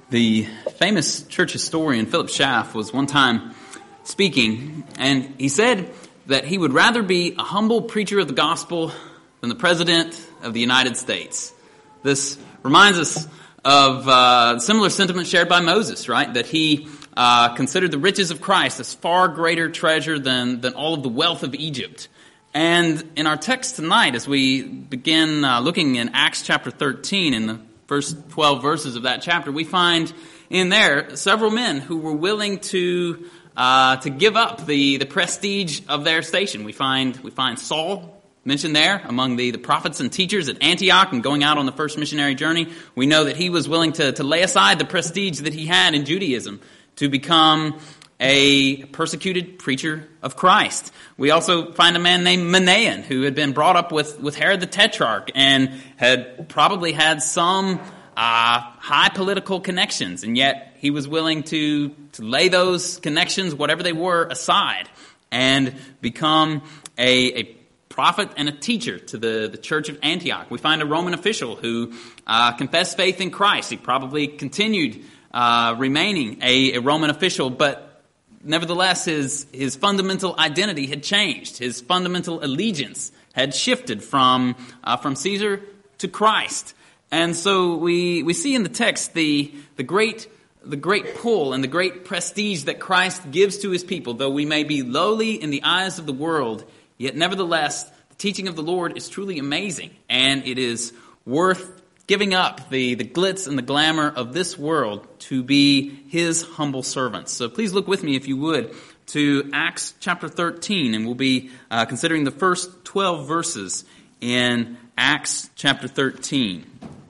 The famous church historian Philip Schaff was one time speaking, and he said that he would rather be a humble preacher of the gospel than the president of the United States. This reminds us of similar sentiment shared by Moses, right? That he considered the riches of Christ as far greater treasure than all of the wealth of Egypt. And in our text tonight, as we begin looking in Acts chapter 13, in the first 12 verses of that chapter, we find in there several men who were willing to give up the prestige of their station. We find Saul mentioned there among the prophets and teachers at Antioch and going out on the first missionary journey. We know that he was willing to lay aside the prestige that he had in Judaism to become a persecuted preacher of Christ. We also find a man named Manaen who had been brought up with Herod the Tetrarch and had probably had some high political connections, and yet he was willing to lay those connections, whatever they were, aside and become a prophet and a teacher to the church of Antioch. We find a Roman official who confessed faith in Christ. He probably continued remaining a Roman official, but nevertheless, his fundamental identity had changed. His fundamental allegiance had shifted from Caesar to Christ. And so we see in the text the great pull and the great prestige that Christ gives to his people. Though we may be lowly in the eyes of the world, yet nevertheless, the teaching of the Lord is truly amazing, and it is worth giving up the glitz and the glamour of this world to be his humble servants. So please look with me, if you would, to Acts chapter 13, and we'll be considering the first 12 verses in Acts chapter 13.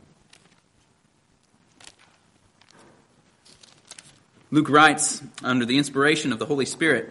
Luke writes under the inspiration of the Holy Spirit,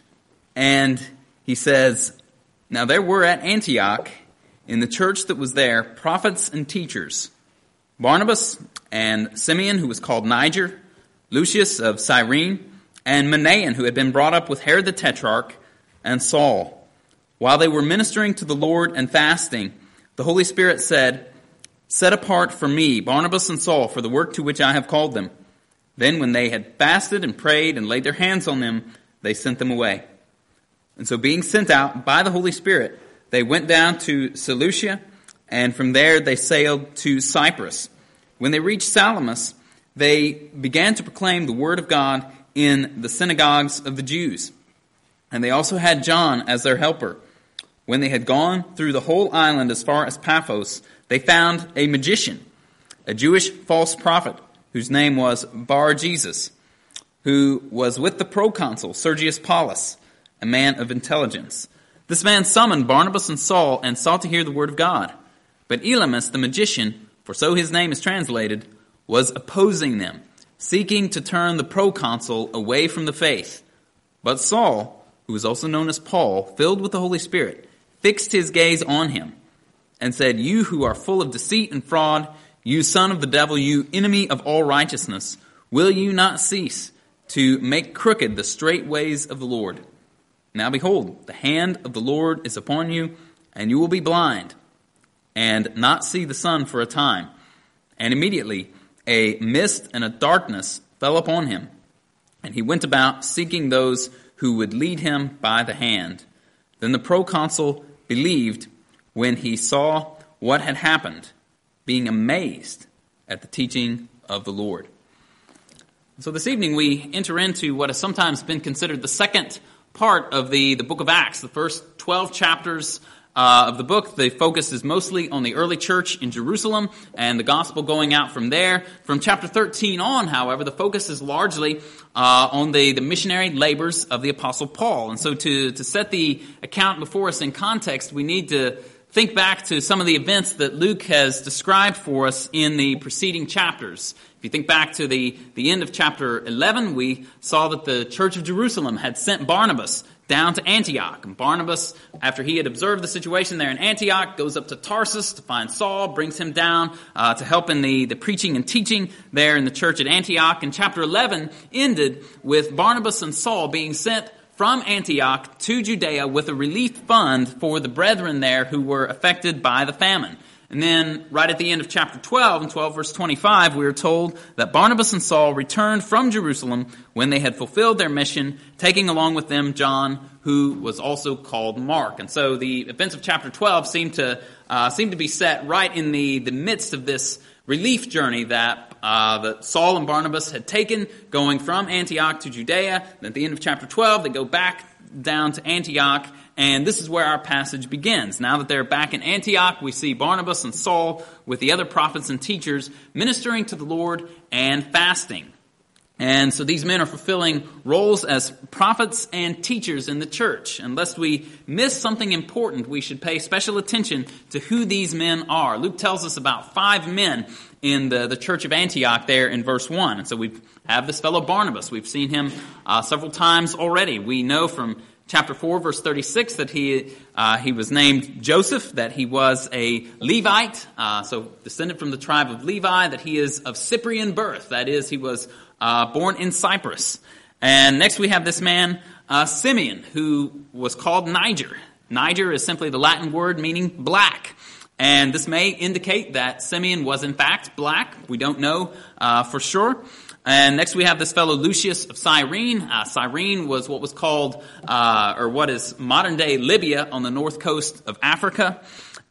and he says, "Now there were at Antioch, in the church that was there, prophets and teachers, Barnabas and Simeon, who was called Niger, Lucius of Cyrene, and Manaen, who had been brought up with Herod the Tetrarch, and Saul. While they were ministering to the Lord and fasting, the Holy Spirit said, 'Set apart for me Barnabas and Saul for the work to which I have called them.' Then when they had fasted and prayed and laid their hands on them, they sent them away. And so being sent out by the Holy Spirit, they went down to Seleucia, and from there they sailed to Cyprus. When they reached Salamis, they began to proclaim the word of God in the synagogues of the Jews. And they also had John as their helper. When they had gone through the whole island as far as Paphos, they found a magician, a Jewish false prophet, whose name was Bar-Jesus, who was with the proconsul Sergius Paulus, a man of intelligence. This man summoned Barnabas and Saul and sought to hear the word of God. But Elymas the magician, for so his name is translated, was opposing them, seeking to turn the proconsul away from the faith. But Saul, who was also known as Paul, filled with the Holy Spirit, fixed his gaze on him and said, 'You who are full of deceit and fraud, you son of the devil, you enemy of all righteousness, will you not cease to make crooked the straight ways of the Lord? Now behold, the hand of the Lord is upon you, and you will be blind, and not see the sun for a time.' And immediately a mist and a darkness fell upon him, and he went about seeking those who would lead him by the hand. Then the proconsul believed when he saw what had happened, being amazed at the teaching of the Lord." So this evening we enter into what has sometimes been considered the second part of the book of Acts. The first 12 chapters of the book, the focus is mostly on the early church in Jerusalem and the gospel going out from there. From chapter 13 on, however, the focus is largely on the missionary labors of the Apostle Paul. And so to set the account before us in context, we need to think back to some of the events that Luke has described for us in the preceding chapters. If you think back to the end of chapter 11, we saw that the church of Jerusalem had sent Barnabas down to Antioch. And Barnabas, after he had observed the situation there in Antioch, goes up to Tarsus to find Saul, brings him down to help in the preaching and teaching there in the church at Antioch. And chapter 11 ended with Barnabas and Saul being sent from Antioch to Judea with a relief fund for the brethren there who were affected by the famine. And then right at the end of chapter 12, in 12 verse 25, we are told that Barnabas and Saul returned from Jerusalem when they had fulfilled their mission, taking along with them John, who was also called Mark. And so the events of chapter 12 seem to be set right in the midst of this relief journey that Saul and Barnabas had taken, going from Antioch to Judea. And at the end of chapter 12, they go back down to Antioch, and this is where our passage begins. Now that they're back in Antioch, we see Barnabas and Saul with the other prophets and teachers ministering to the Lord and fasting. And so these men are fulfilling roles as prophets and teachers in the church. And lest we miss something important, we should pay special attention to who these men are. Luke tells us about 5 men in the church of Antioch there in verse 1. And so we have this fellow Barnabas. We've seen him several times already. We know from chapter 4, verse 36, that he was named Joseph, that he was a Levite, so descended from the tribe of Levi, that he is of Cyprian birth. That is, he was born in Cyprus. And next we have this man, Simeon, who was called Niger. Niger is simply the Latin word meaning black. And this may indicate that Simeon was in fact black. We don't know for sure. And next we have this fellow Lucius of Cyrene. Cyrene was what was called, or what is modern-day Libya on the north coast of Africa.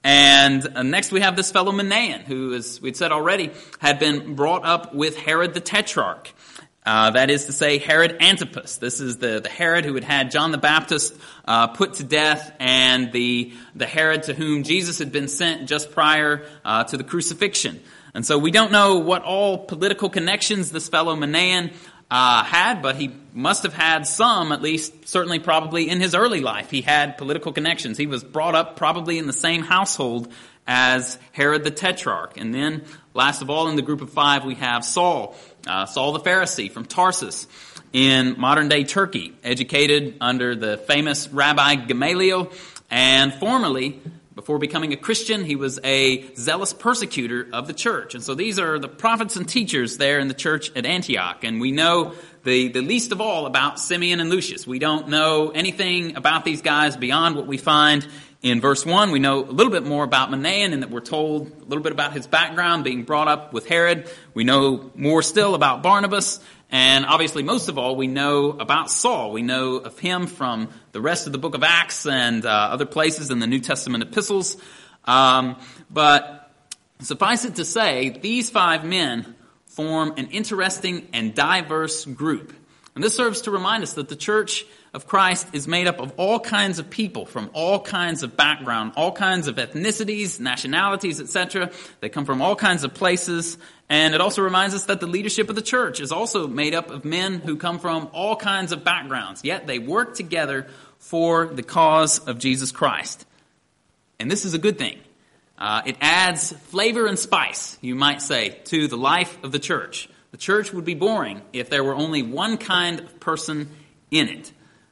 And next we have this fellow Manaen, who, as we'd said already, had been brought up with Herod the Tetrarch. That is to say, Herod Antipas. This is the Herod who had John the Baptist put to death, and the Herod to whom Jesus had been sent just prior to the crucifixion. And so we don't know what all political connections this fellow Manaen had, but he must have had some, at least certainly probably in his early life. He had political connections. He was brought up probably in the same household as Herod the Tetrarch. And then, last of all, in the group of 5, we have Saul, Saul the Pharisee from Tarsus in modern-day Turkey, educated under the famous Rabbi Gamaliel, and formerly, before becoming a Christian, he was a zealous persecutor of the church. And so these are the prophets and teachers there in the church at Antioch. And we know the least of all about Simeon and Lucius. We don't know anything about these guys beyond what we find in verse 1. We know a little bit more about Manaen, in that we're told a little bit about his background, being brought up with Herod. We know more still about Barnabas. And obviously, most of all, we know about Saul. We know of him from the rest of the book of Acts and other places in the New Testament epistles. But suffice it to say, these 5 men form an interesting and diverse group. And this serves to remind us that the Church of Christ is made up of all kinds of people from all kinds of background, all kinds of ethnicities, nationalities, etc. They come from all kinds of places. And it also reminds us that the leadership of the church is also made up of men who come from all kinds of backgrounds, yet they work together for the cause of Jesus Christ. And this is a good thing. It adds flavor and spice, you might say, to the life of the church. The church would be boring if there were only one kind of person in it.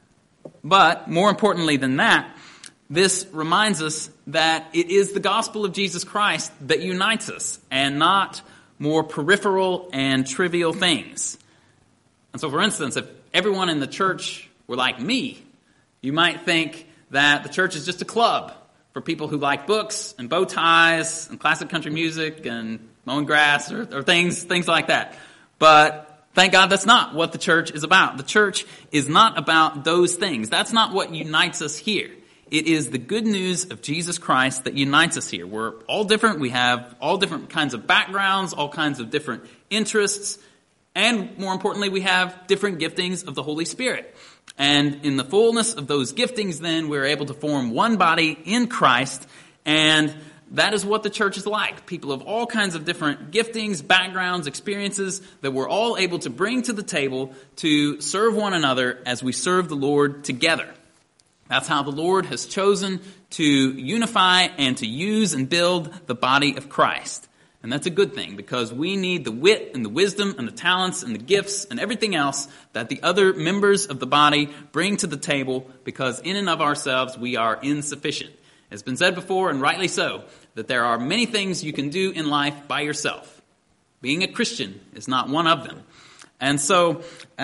But more importantly than that, this reminds us that it is the gospel of Jesus Christ that unites us, and not more peripheral and trivial things. And so, for instance, if everyone in the church were like me, you might think that the church is just a club for people who like books and bow ties and classic country music and mowing grass or things like that. But thank God that's not what the church is about. The church is not about those things. That's not what unites us here. It is the good news of Jesus Christ that unites us here. We're all different. We have all different kinds of backgrounds, all kinds of different interests, and more importantly, we have different giftings of the Holy Spirit. And in the fullness of those giftings, then, we're able to form one body in Christ, and that is what the church is like. People of all kinds of different giftings, backgrounds, experiences that we're all able to bring to the table to serve one another as we serve the Lord together. That's how the Lord has chosen to unify and to use and build the body of Christ. And that's a good thing, because we need the wit and the wisdom and the talents and the gifts and everything else that the other members of the body bring to the table, because in and of ourselves we are insufficient. It's been said before, and rightly so, that there are many things you can do in life by yourself. Being a Christian is not one of them. And so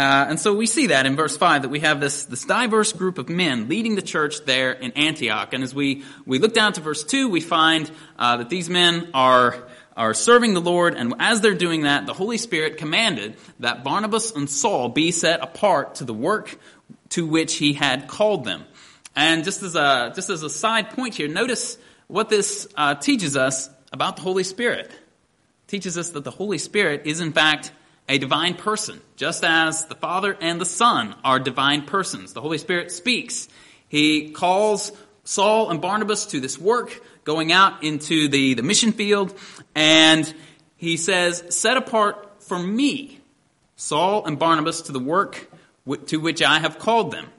we see that in verse 5, that we have this diverse group of men leading the church there in Antioch. And as we look down to verse 2, we find that these men are serving the Lord, and as they're doing that, the Holy Spirit commanded that Barnabas and Saul be set apart to the work to which he had called them. And just as a side point here, notice what this teaches us about the Holy Spirit. It teaches us that the Holy Spirit is in fact a divine person, just as the Father and the Son are divine persons. The Holy Spirit speaks. He calls Saul and Barnabas to this work, going out into the mission field, and he says, set apart for me, Saul and Barnabas, to the work to which I have called them.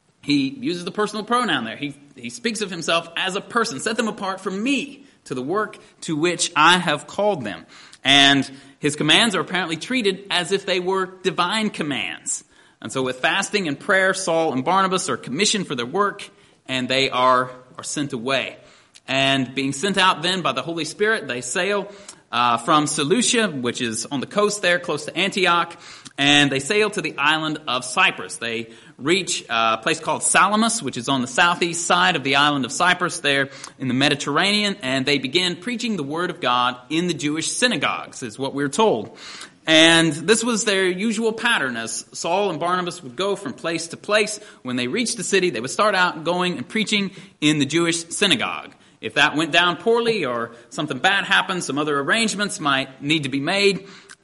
He uses the personal pronoun there. He speaks of himself as a person. Set them apart from me to the work to which I have called them. And his commands are apparently treated as if they were divine commands. And so with fasting and prayer, Saul and Barnabas are commissioned for their work, and they are sent away. And being sent out then by the Holy Spirit, they sail from Seleucia, which is on the coast there, close to Antioch, and they sail to the island of Cyprus. They reach a place called Salamis, which is on the southeast side of the island of Cyprus there in the Mediterranean, and they begin preaching the word of God in the Jewish synagogues, is what we're told. And this was their usual pattern. As Saul and Barnabas would go from place to place, when they reached the city, they would start out going and preaching in the Jewish synagogue. If that went down poorly or something bad happened, some other arrangements might need to be made.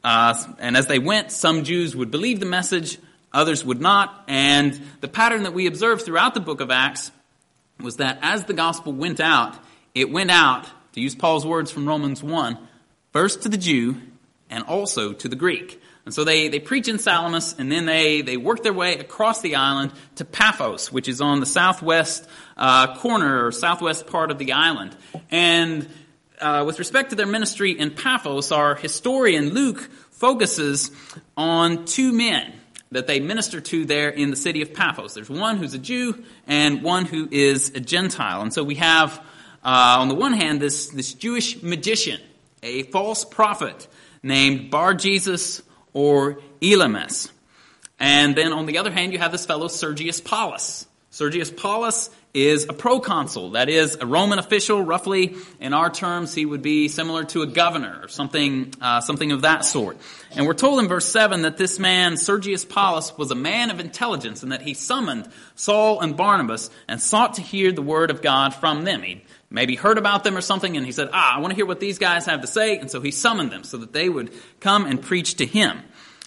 And as they went, some Jews would believe the message, others would not. And the pattern that we observe throughout the book of Acts was that as the gospel went out, it went out, to use Paul's words from Romans 1, first to the Jew and also to the Greek. And so they preach in Salamis, and then they work their way across the island to Paphos, which is on the southwest corner or southwest part of the island. And with respect to their ministry in Paphos, our historian Luke focuses on two men that they minister to there in the city of Paphos. There's one who's a Jew and one who is a Gentile. And so we have, on the one hand, this Jewish magician, a false prophet named Bar-Jesus or Elymas. And then on the other hand, you have this fellow Sergius Paulus. Sergius Paulus is a proconsul, that is a Roman official. Roughly, in our terms, he would be similar to a governor or something of that sort. And we're told in verse 7 that this man, Sergius Paulus, was a man of intelligence, and that he summoned Saul and Barnabas and sought to hear the word of God from them. He maybe heard about them or something, and he said, I want to hear what these guys have to say. And so he summoned them so that they would come and preach to him.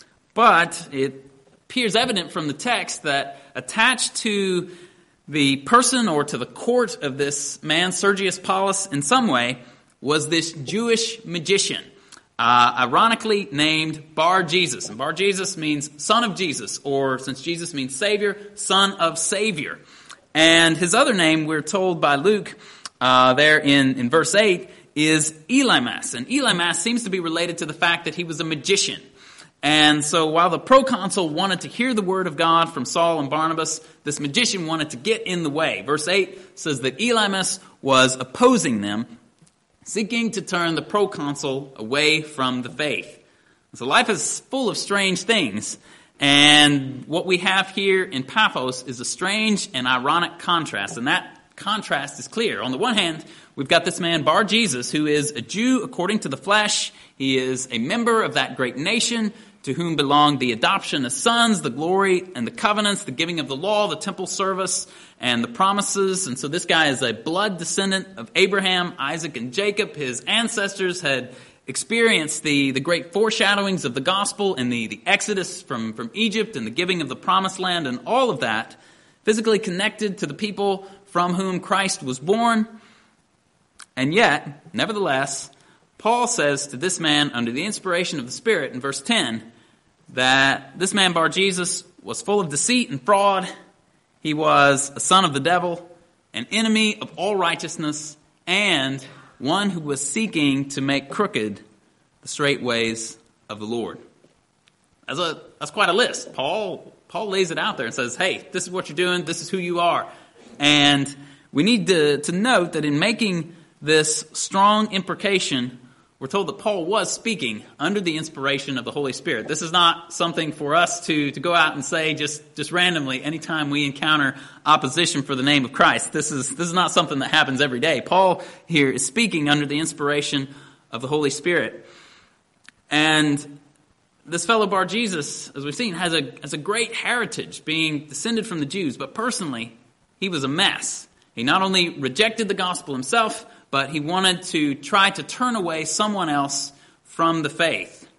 But it appears evident from the text that attached to the person or to the court of this man, Sergius Paulus, in some way, was this Jewish magician, ironically named Bar-Jesus. And Bar-Jesus means son of Jesus, or since Jesus means Savior, son of Savior. And his other name, we're told by Luke, there in verse 8, is Elymas. And Elymas seems to be related to the fact that he was a magician. And so while the proconsul wanted to hear the word of God from Saul and Barnabas, this magician wanted to get in the way. Verse 8 says that Elymas was opposing them, seeking to turn the proconsul away from the faith. So life is full of strange things. And what we have here in Paphos is a strange and ironic contrast. And that contrast is clear. On the one hand, we've got this man Bar-Jesus, who is a Jew according to the flesh. He is a member of that great nation to whom belong the adoption as sons, the glory and the covenants, the giving of the law, the temple service, and the promises. And so this guy is a blood descendant of Abraham, Isaac, and Jacob. His ancestors had experienced the great foreshadowings of the gospel and the exodus from Egypt and the giving of the promised land and all of that, physically connected to the people from whom Christ was born. And yet, nevertheless, Paul says to this man under the inspiration of the Spirit in verse 10 that this man Bar-Jesus was full of deceit and fraud. He was a son of the devil, an enemy of all righteousness, and one who was seeking to make crooked the straight ways of the Lord. That's quite a list. Paul lays it out there and says, hey, this is what you're doing, this is who you are. And we need to note that in making this strong imprecation we're told that Paul was speaking under the inspiration of the Holy Spirit. This is not something for us to go out and say just randomly anytime we encounter opposition for the name of Christ. This is not something that happens every day. Paul here is speaking under the inspiration of the Holy Spirit. And this fellow Bar-Jesus, as we've seen, has a great heritage, being descended from the Jews, but personally, he was a mess. He not only rejected the gospel himself, but he wanted to try to turn away someone else from the faith.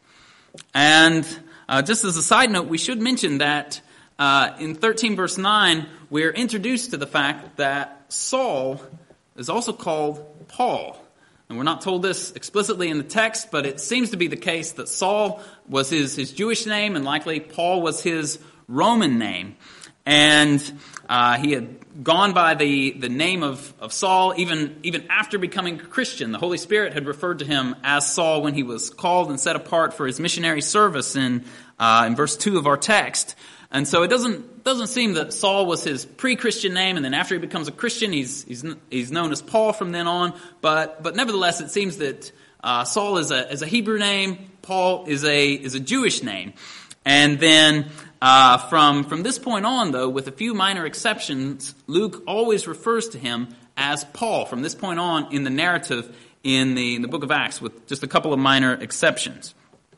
And just as a side note, we should mention that in 13 verse 9, we're introduced to the fact that Saul is also called Paul. And we're not told this explicitly in the text, but it seems to be the case that Saul was his Jewish name, and likely Paul was his Roman name. And he had gone by the name of Saul even after becoming a Christian. The Holy Spirit had referred to him as Saul when he was called and set apart for his missionary service in verse 2 of our text. And so it doesn't seem that Saul was his pre-Christian name, and then after he becomes a Christian, he's known as Paul from then on. But nevertheless, it seems that Saul is a Hebrew name, Paul is a Jewish name, and then from this point on, though, with a few minor exceptions, Luke always refers to him as Paul from this point on in the narrative in the book of Acts, with just a couple of minor exceptions.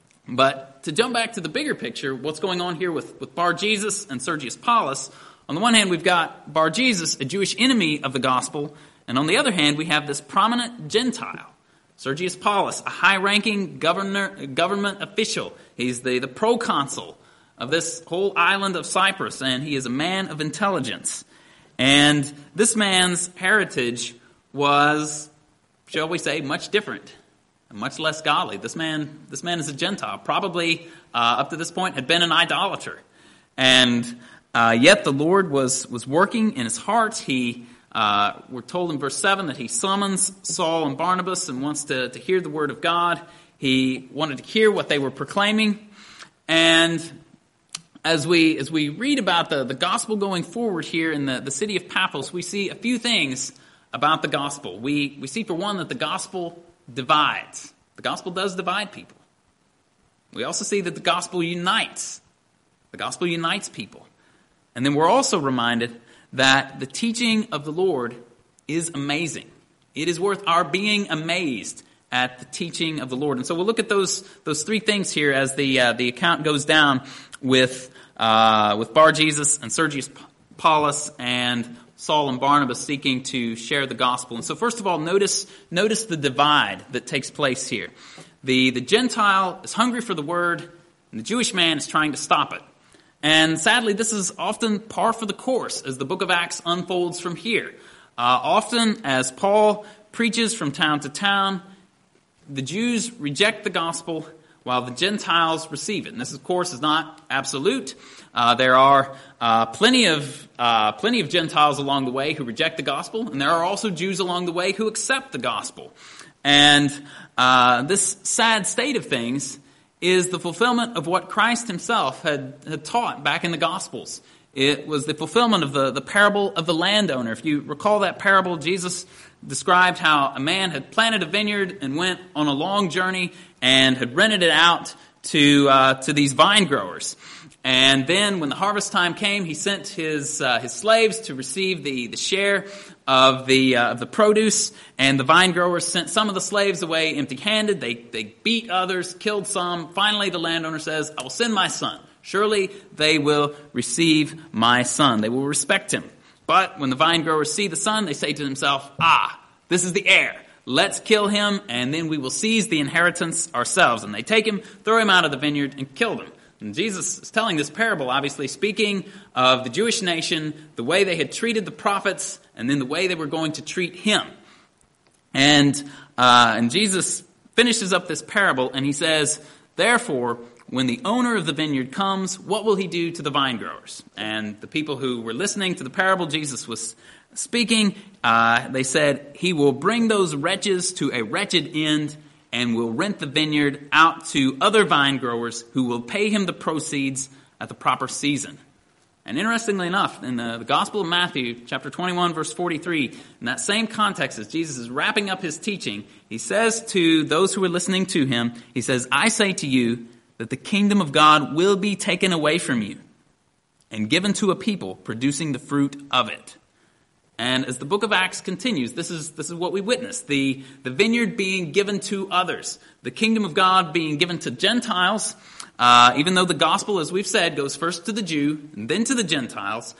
But to jump back to the bigger picture, what's going on here with Bar-Jesus and Sergius Paulus? On the one hand, we've got Bar-Jesus, a Jewish enemy of the gospel, and on the other hand, we have this prominent Gentile, Sergius Paulus, a high-ranking government official. He's the proconsul of this whole island of Cyprus, and he is a man of intelligence. And this man's heritage was, shall we say, much different, and much less godly. This man is a Gentile, probably up to this point had been an idolater. And yet the Lord was working in his heart. We're told in verse 7 that he summons Saul and Barnabas and wants to hear the word of God. He wanted to hear what they were proclaiming. And as we read about the gospel going forward here in the city of Paphos, we see a few things about the gospel. We see, for one, that the gospel divides. The gospel does divide people. We also see that the gospel unites. The gospel unites people. And then we're also reminded that the teaching of the Lord is amazing. It is worth our being amazed at the teaching of the Lord. And so we'll look at those three things here as the account goes down with Bar-Jesus and Sergius Paulus and Saul and Barnabas seeking to share the gospel. And so first of all, notice the divide that takes place here. The Gentile is hungry for the word, and the Jewish man is trying to stop it. And sadly, this is often par for the course as the book of Acts unfolds from here. Often, as Paul preaches from town to town, the Jews reject the gospel while the Gentiles receive it. And this, of course, is not absolute. There are plenty of Gentiles along the way who reject the gospel, and there are also Jews along the way who accept the gospel. And this sad state of things is the fulfillment of what Christ himself had taught back in the Gospels. It was the fulfillment of the parable of the landowner. If you recall that parable, Jesus described how a man had planted a vineyard and went on a long journey and had rented it out to these vine growers. And then when the harvest time came, he sent his slaves to receive the share of the produce, and the vine growers sent some of the slaves away empty-handed. They beat others, killed some. Finally, the landowner says, "I will send my son. Surely they will receive my son. They will respect him." But when the vine growers see the son, they say to themselves, this is the heir. Let's kill him, and then we will seize the inheritance ourselves. And they take him, throw him out of the vineyard, and kill him. And Jesus is telling this parable, obviously speaking of the Jewish nation, the way they had treated the prophets, and then the way they were going to treat him. And Jesus finishes up this parable, and he says, "Therefore, when the owner of the vineyard comes, what will he do to the vine growers?" And the people who were listening to the parable Jesus was speaking, they said, "He will bring those wretches to a wretched end, and will rent the vineyard out to other vine growers who will pay him the proceeds at the proper season." And interestingly enough, in the Gospel of Matthew, chapter 21, verse 43, in that same context as Jesus is wrapping up his teaching, he says to those who are listening to him, he says, "I say to you that the kingdom of God will be taken away from you and given to a people producing the fruit of it." And as the book of Acts continues, this is what we witness. The vineyard being given to others. The kingdom of God being given to Gentiles. Even though the gospel, as we've said, goes first to the Jew and then to the Gentiles.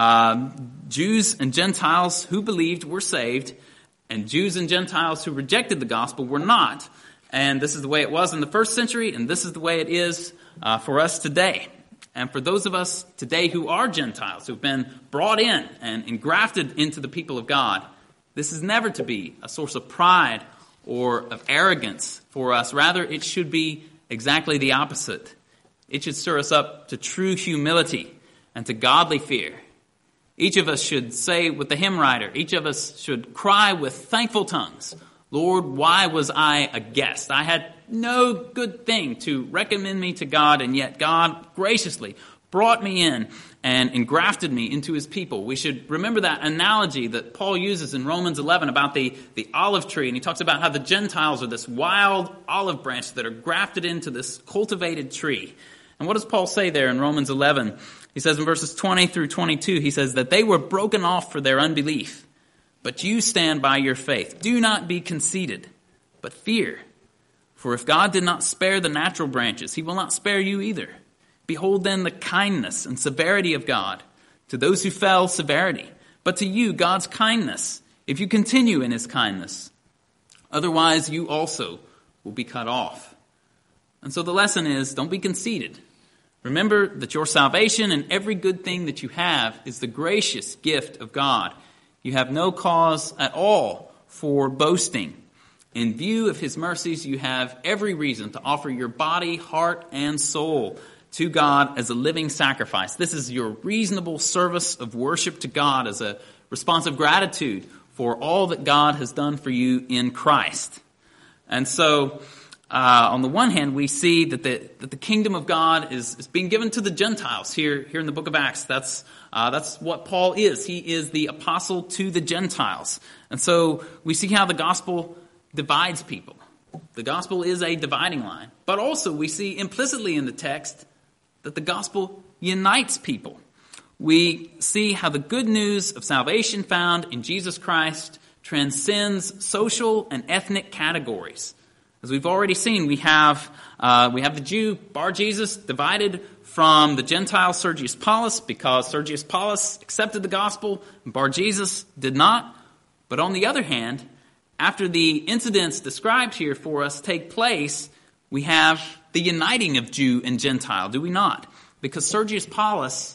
Jews and Gentiles who believed were saved. And Jews and Gentiles who rejected the gospel were not. And this is the way it was in the first century. And this is the way it is for us today. And for those of us today who are Gentiles, who've been brought in and engrafted into the people of God, this is never to be a source of pride or of arrogance for us. Rather, it should be exactly the opposite. It should stir us up to true humility and to godly fear. Each of us should say with the hymn writer, each of us should cry with thankful tongues, "Lord, why was I a guest? I had no good thing to recommend me to God, and yet God graciously brought me in and engrafted me into his people." We should remember that analogy that Paul uses in Romans 11 about the olive tree. And he talks about how the Gentiles are this wild olive branch that are grafted into this cultivated tree. And what does Paul say there in Romans 11? He says in verses 20 through 22, he says that they were broken off for their unbelief. But you stand by your faith. Do not be conceited, but fear. For if God did not spare the natural branches, he will not spare you either. Behold then the kindness and severity of God. To those who fell, severity. But to you, God's kindness, if you continue in his kindness. Otherwise, you also will be cut off. And so the lesson is, don't be conceited. Remember that your salvation and every good thing that you have is the gracious gift of God. You have no cause at all for boasting. In view of his mercies, you have every reason to offer your body, heart, and soul to God as a living sacrifice. This is your reasonable service of worship to God as a response of gratitude for all that God has done for you in Christ. And so, on the one hand, we see that the kingdom of God is being given to the Gentiles here in the book of Acts. That's what Paul is. He is the apostle to the Gentiles. And so we see how the gospel divides people. The gospel is a dividing line. But also we see implicitly in the text that the gospel unites people. We see how the good news of salvation found in Jesus Christ transcends social and ethnic categories. As we've already seen, we have the Jew, Bar-Jesus, divided from the Gentile Sergius Paulus because Sergius Paulus accepted the gospel and Bar-Jesus did not. But on the other hand, after the incidents described here for us take place, we have the uniting of Jew and Gentile, do we not? Because Sergius Paulus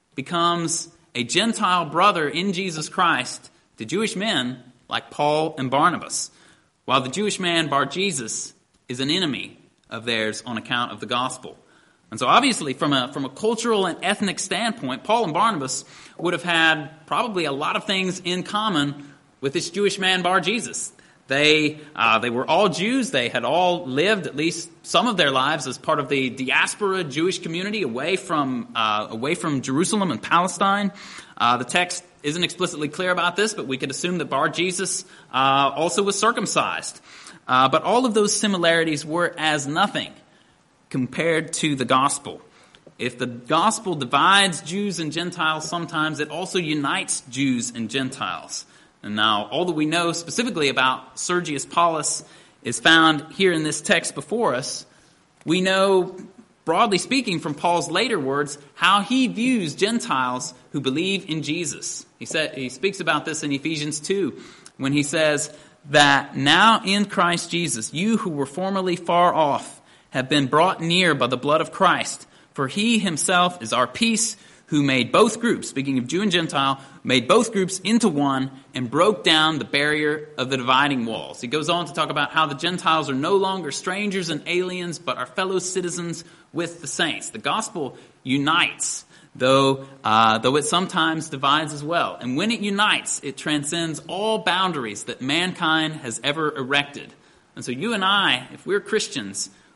becomes a Gentile brother in Jesus Christ to Jewish men like Paul and Barnabas, while the Jewish man Bar-Jesus is an enemy of theirs on account of the gospel. And so obviously from a cultural and ethnic standpoint, Paul and Barnabas would have had probably a lot of things in common with this Jewish man Bar-Jesus. They were all Jews. They had all lived at least some of their lives as part of the diaspora Jewish community away from Jerusalem and Palestine. The text isn't explicitly clear about this, but we could assume that Bar-Jesus also was circumcised. But all of those similarities were as nothing compared to the gospel. If the gospel divides Jews and Gentiles sometimes, it also unites Jews and Gentiles. And now, all that we know specifically about Sergius Paulus is found here in this text before us. We know, broadly speaking, from Paul's later words, how he views Gentiles who believe in Jesus. He speaks about this in Ephesians 2, when he says that now in Christ Jesus, you who were formerly far off have been brought near by the blood of Christ. For he himself is our peace, who made both groups, speaking of Jew and Gentile, made both groups into one and broke down the barrier of the dividing walls. He goes on to talk about how the Gentiles are no longer strangers and aliens, but are fellow citizens with the saints. The gospel unites, though it sometimes divides as well. And when it unites, it transcends all boundaries that mankind has ever erected. And so you and I, if we're Christians,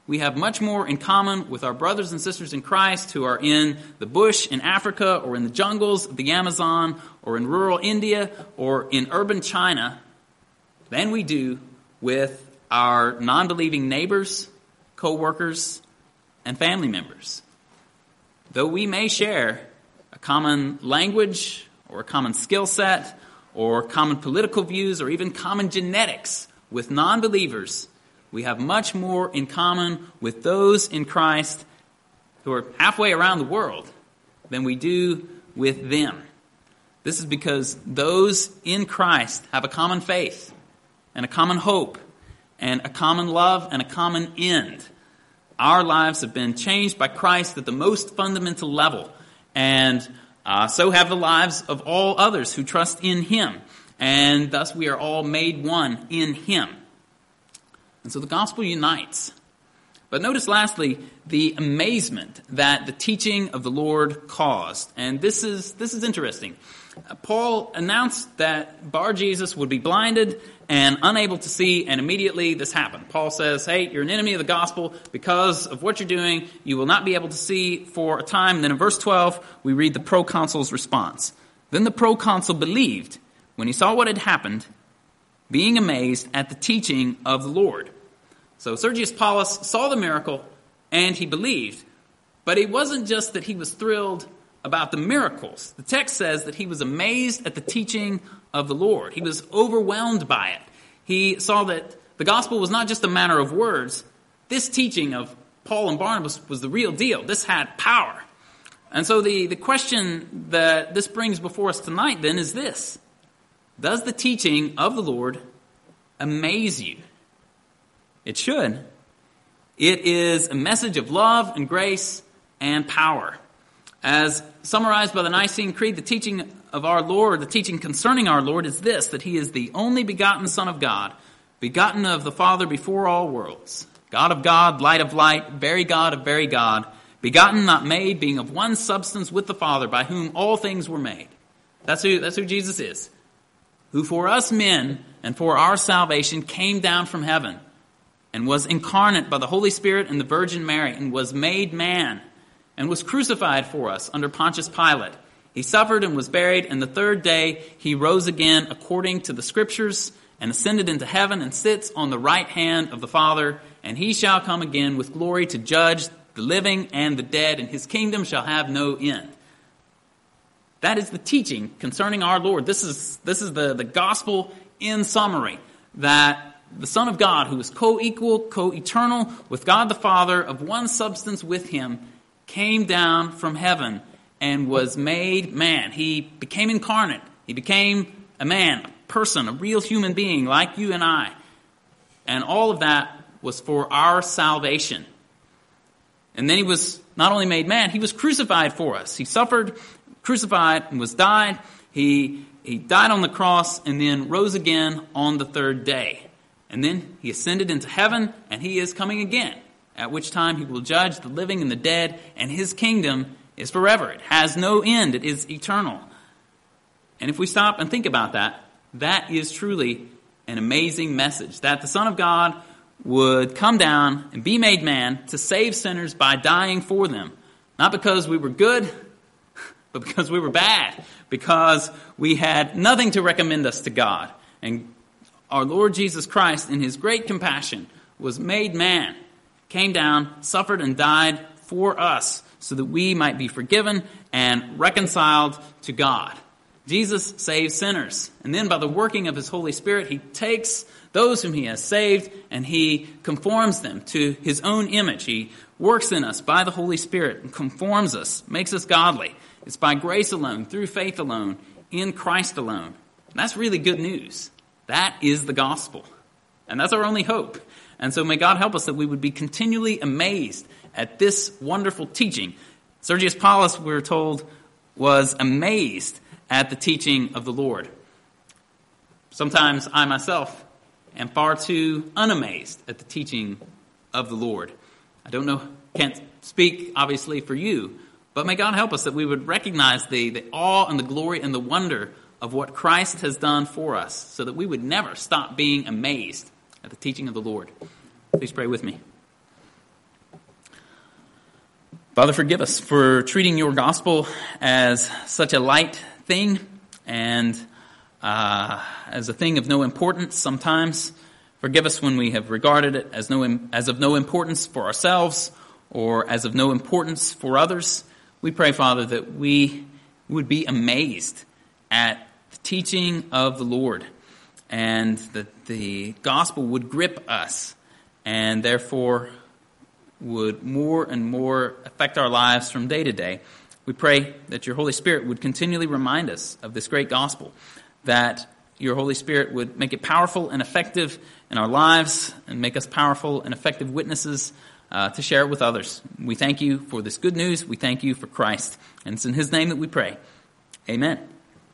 we have much more in common with our brothers and sisters in Christ who are in the bush in Africa or in the jungles of the Amazon or in rural India or in urban China than we do with our non-believing neighbors, co-workers, and family members. Though we may share a common language or a common skill set or common political views or even common genetics with non-believers, we have much more in common with those in Christ who are halfway around the world than we do with them. This is because those in Christ have a common faith and a common hope and a common love and a common end. Our lives have been changed by Christ at the most fundamental level, and so have the lives of all others who trust in Him, and thus we are all made one in Him. And so the gospel unites. But notice lastly the amazement that the teaching of the Lord caused. And this is interesting. Paul announced that Bar-Jesus would be blinded and unable to see, and immediately this happened. Paul says, hey, you're an enemy of the gospel. Because of what you're doing, you will not be able to see for a time. And then in verse 12, we read the proconsul's response. Then the proconsul believed when he saw what had happened, being amazed at the teaching of the Lord. So Sergius Paulus saw the miracle and he believed. But it wasn't just that he was thrilled about the miracles. The text says that he was amazed at the teaching of the Lord. He was overwhelmed by it. He saw that the gospel was not just a matter of words. This teaching of Paul and Barnabas was the real deal. This had power. And so the question that this brings before us tonight then is this: does the teaching of the Lord amaze you? It should. It is a message of love and grace and power. As summarized by the Nicene Creed, the teaching of our Lord, the teaching concerning our Lord is this: that He is the only begotten Son of God, begotten of the Father before all worlds, God of God, light of light, very God of very God, begotten, not made, being of one substance with the Father, by whom all things were made. That's who Jesus is. Who for us men and for our salvation came down from heaven and was incarnate by the Holy Spirit and the Virgin Mary and was made man and was crucified for us under Pontius Pilate. He suffered and was buried, and the third day He rose again according to the Scriptures and ascended into heaven and sits on the right hand of the Father, and He shall come again with glory to judge the living and the dead, and His kingdom shall have no end. That is the teaching concerning our Lord. This is the gospel in summary, that the Son of God, who is co-equal, co-eternal with God the Father, of one substance with Him, came down from heaven and was made man. He became incarnate. He became a man, a person, a real human being like you and I. And all of that was for our salvation. And then He was not only made man, He was crucified for us. He suffered, crucified, and was died. He died on the cross and then rose again on the third day. And then He ascended into heaven, and He is coming again, at which time He will judge the living and the dead, and His kingdom is forever. It has no end. It is eternal. And if we stop and think about that, that is truly an amazing message, that the Son of God would come down and be made man to save sinners by dying for them. Not because we were good, but because we were bad, because we had nothing to recommend us to God. And our Lord Jesus Christ, in His great compassion, was made man, came down, suffered, and died for us so that we might be forgiven and reconciled to God. Jesus saves sinners. And then by the working of His Holy Spirit, He takes those whom He has saved and He conforms them to His own image. He works in us by the Holy Spirit and conforms us, makes us godly. It's by grace alone, through faith alone, in Christ alone. And that's really good news. That is the gospel. And that's our only hope. And so may God help us that we would be continually amazed at this wonderful teaching. Sergius Paulus, we're told, was amazed at the teaching of the Lord. Sometimes I myself am far too unamazed at the teaching of the Lord. I don't know, can't speak obviously for you, but may God help us that we would recognize the awe and the glory and the wonder of what Christ has done for us, so that we would never stop being amazed at the teaching of the Lord. Please pray with me. Father, forgive us for treating your gospel as such a light thing and as a thing of no importance sometimes. Forgive us when we have regarded it as of no importance for ourselves or as of no importance for others. We pray, Father, that we would be amazed at the teaching of the Lord and that the gospel would grip us and therefore would more and more affect our lives from day to day. We pray that your Holy Spirit would continually remind us of this great gospel, that your Holy Spirit would make it powerful and effective in our lives and make us powerful and effective witnesses to share it with others. We thank you for this good news. We thank you for Christ. And it's in his name that we pray. Amen.